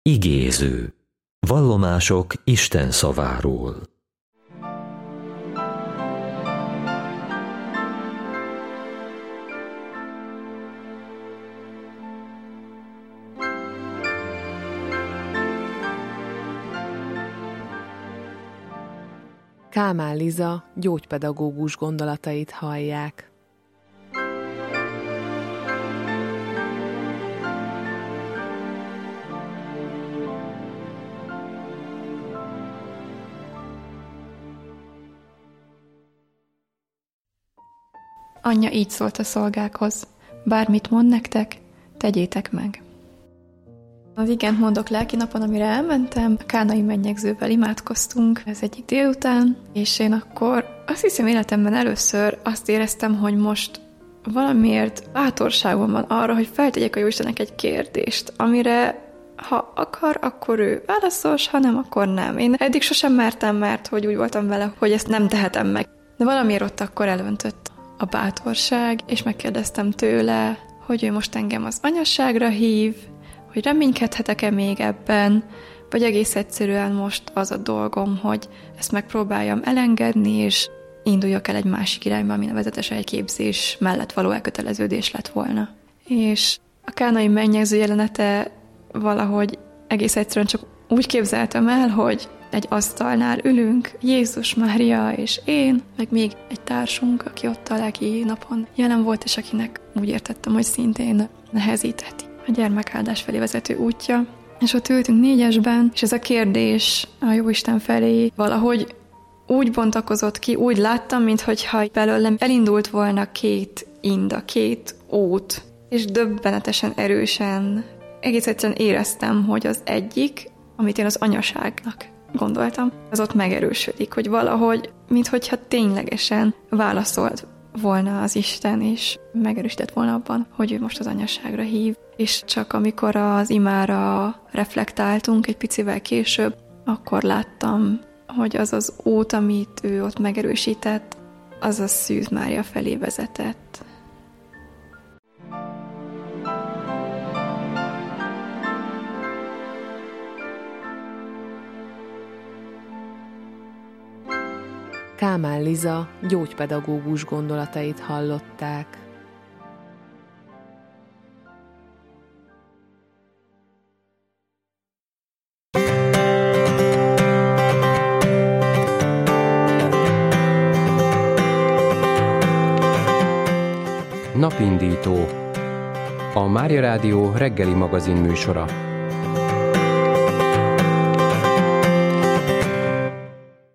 Igéző. Vallomások Isten szaváról. Kálmán Liza gyógypedagógus gondolatait hallják. Anyja így szólt a szolgákhoz: bármit mond nektek, tegyétek meg. Az igent mondok lelki napon, amire elmentem, a kánai mennyegzővel imádkoztunk ez egyik délután, és én akkor azt hiszem életemben először azt éreztem, hogy most valamiért bátorságom van arra, hogy feltegyek a Jóistennek egy kérdést, amire ha akar, akkor ő válaszol, ha nem, akkor nem. Én eddig sosem mertem, mert hogy úgy voltam vele, hogy ezt nem tehetem meg. De valamiért ott akkor elöntött a bátorság, és megkérdeztem tőle, hogy ő most engem az anyasságra hív, hogy reménykedhetek-e még ebben, vagy egész egyszerűen most az a dolgom, hogy ezt megpróbáljam elengedni, és induljak el egy másik irányba, ami nevezetes egy képzés mellett való elköteleződés lett volna. És a kánai mennyegző jelenete valahogy egész egyszerűen csak úgy képzeltem el, hogy egy asztalnál ülünk, Jézus, Mária és én, meg még egy társunk, aki ott a lelki napon jelen volt, és akinek úgy értettem, hogy szintén nehezítheti a gyermekáldás felé vezető útja. És ott ültünk négyesben, és ez a kérdés a Jóisten felé valahogy úgy bontakozott ki, úgy láttam, minthogyha belőlem elindult volna két inda, két út, és döbbenetesen erősen, egész egyszerűen éreztem, hogy az egyik, amit én az anyaságnak gondoltam, az ott megerősödik, hogy valahogy, minthogyha ténylegesen válaszolt volna az Isten, és megerősített volna abban, hogy ő most az anyaságra hív. És csak amikor az imára reflektáltunk egy picivel később, akkor láttam, hogy az az út, amit ő ott megerősített, az a Szűz Mária felé vezetett. Kálmán Liza gyógypedagógus gondolatait hallották. Napindító. A Mária Rádió reggeli magazin műsora.